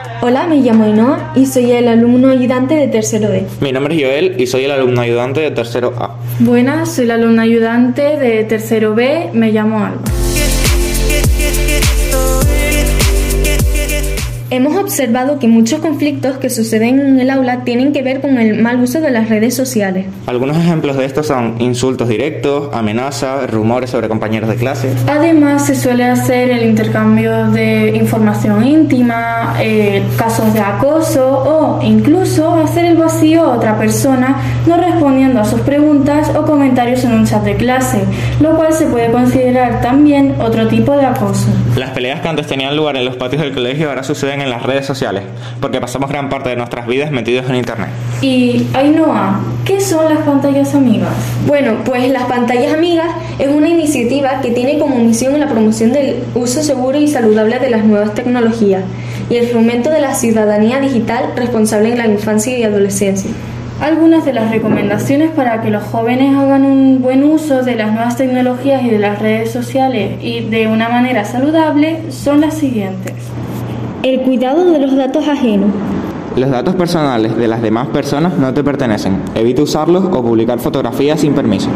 Hola, me llamo Ainhoa y soy el alumno ayudante de tercero B. Mi nombre es Joel y soy el alumno ayudante de tercero A. Buenas, soy la alumna ayudante de tercero B, me llamo Alba. Hemos observado que muchos conflictos que suceden en el aula tienen que ver con el mal uso de las redes sociales. Algunos ejemplos de esto son insultos directos, amenazas, rumores sobre compañeros de clase. Además, se suele hacer el intercambio de información íntima, casos de acoso o incluso hacer el vacío a otra persona no respondiendo a sus preguntas o comentarios en un chat de clase, lo cual se puede considerar también otro tipo de acoso. Las peleas que antes tenían lugar en los patios del colegio ahora suceden en las redes sociales, porque pasamos gran parte de nuestras vidas metidos en internet. Y Ainhoa, ¿qué son las pantallas amigas? Bueno, pues las pantallas amigas es una iniciativa que tiene como misión la promoción del uso seguro y saludable de las nuevas tecnologías y el fomento de la ciudadanía digital responsable en la infancia y adolescencia. Algunas de las recomendaciones para que los jóvenes hagan un buen uso de las nuevas tecnologías y de las redes sociales y de una manera saludable son las siguientes. El cuidado de los datos ajenos. Los datos personales de las demás personas no te pertenecen. Evita usarlos o publicar fotografías sin permiso.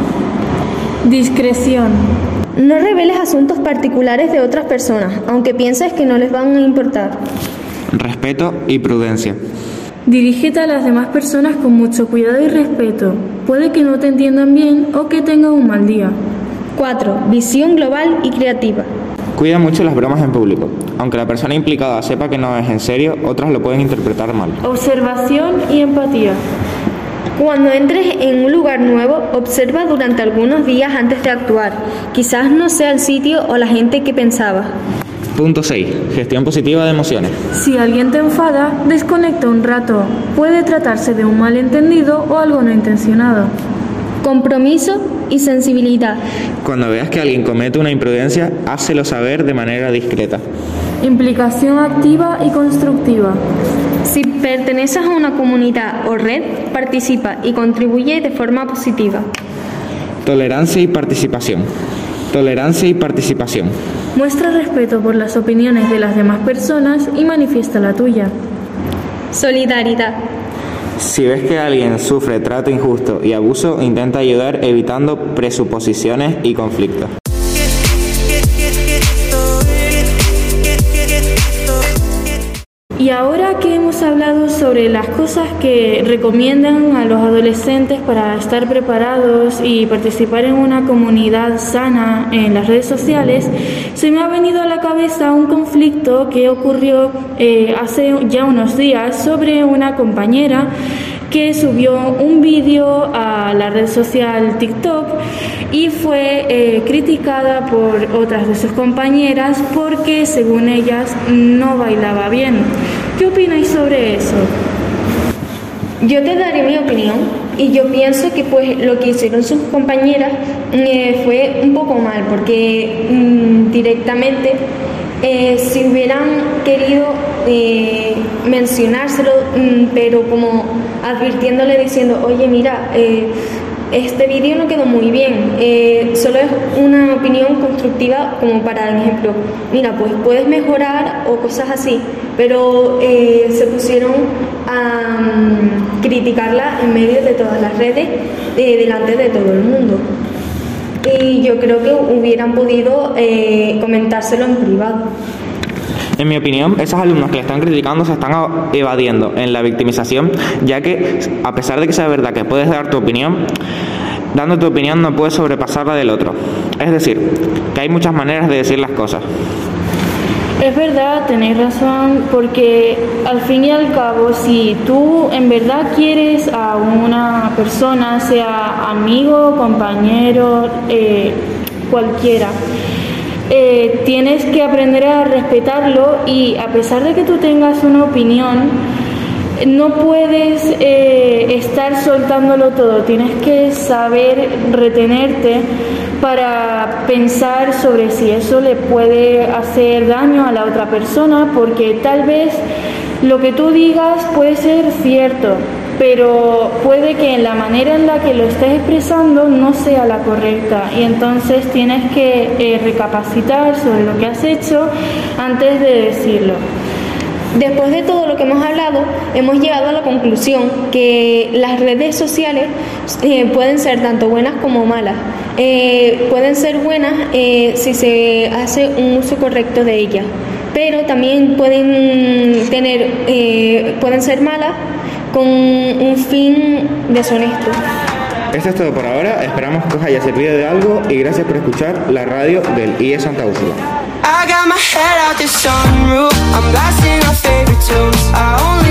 Discreción. No reveles asuntos particulares de otras personas, aunque pienses que no les van a importar. Respeto y prudencia. Dirígete a las demás personas con mucho cuidado y respeto. Puede que no te entiendan bien o que tengan un mal día. 4. Visión global y creativa. Cuida mucho las bromas en público. Aunque la persona implicada sepa que no es en serio, otras lo pueden interpretar mal. Observación y empatía. Cuando entres en un lugar nuevo, observa durante algunos días antes de actuar. Quizás no sea el sitio o la gente que pensabas. Punto 6. Gestión positiva de emociones. Si alguien te enfada, desconecta un rato. Puede tratarse de un malentendido o algo no intencionado. Compromiso y sensibilidad. Cuando veas que alguien comete una imprudencia, hácelo saber de manera discreta. Implicación activa y constructiva. Si perteneces a una comunidad o red, participa y contribuye de forma positiva. Tolerancia y participación. Tolerancia y participación. Muestra respeto por las opiniones de las demás personas y manifiesta la tuya. Solidaridad. Si ves que alguien sufre trato injusto y abuso, intenta ayudar evitando presuposiciones y conflictos. Y ahora que hemos hablado sobre las cosas que recomiendan a los adolescentes para estar preparados y participar en una comunidad sana en las redes sociales, se me ha venido a la cabeza un conflicto que ocurrió hace ya unos días sobre una compañera que subió un vídeo a la red social TikTok y fue criticada por otras de sus compañeras porque, según ellas, no bailaba bien. ¿Qué opináis sobre eso? Yo te daré mi opinión y yo pienso que pues lo que hicieron sus compañeras fue un poco mal porque directamente si hubieran querido mencionárselo, pero como advirtiéndole diciendo, oye mira, este vídeo no quedó muy bien, solo es una opinión constructiva como para ejemplo, mira, pues puedes mejorar o cosas así, pero se pusieron a criticarla en medio de todas las redes, delante de todo el mundo. Y yo creo que hubieran podido comentárselo en privado. En mi opinión, esos alumnos que le están criticando se están evadiendo en la victimización, ya que, a pesar de que sea verdad que puedes dar tu opinión, dando tu opinión no puedes sobrepasar la del otro. Es decir, que hay muchas maneras de decir las cosas. Es verdad, tenéis razón, porque al fin y al cabo, si tú en verdad quieres a una persona, sea amigo, compañero, cualquiera, tienes que aprender a respetarlo y a pesar de que tú tengas una opinión, no puedes estar soltándolo todo, tienes que saber retenerte para pensar sobre si eso le puede hacer daño a la otra persona, porque tal vez lo que tú digas puede ser cierto, pero puede que en la manera en la que lo estés expresando no sea la correcta y entonces tienes que recapacitar sobre lo que has hecho antes de decirlo. Después de todo lo que hemos hablado, hemos llegado a la conclusión que las redes sociales pueden ser tanto buenas como malas. Pueden ser buenas si se hace un uso correcto de ellas, pero también pueden ser malas con un fin deshonesto. Esto es todo por ahora, esperamos que os haya servido de algo y gracias por escuchar la radio del IE Santa Úrsula. I got my head out the sunroof, I'm blasting our favorite tunes. I only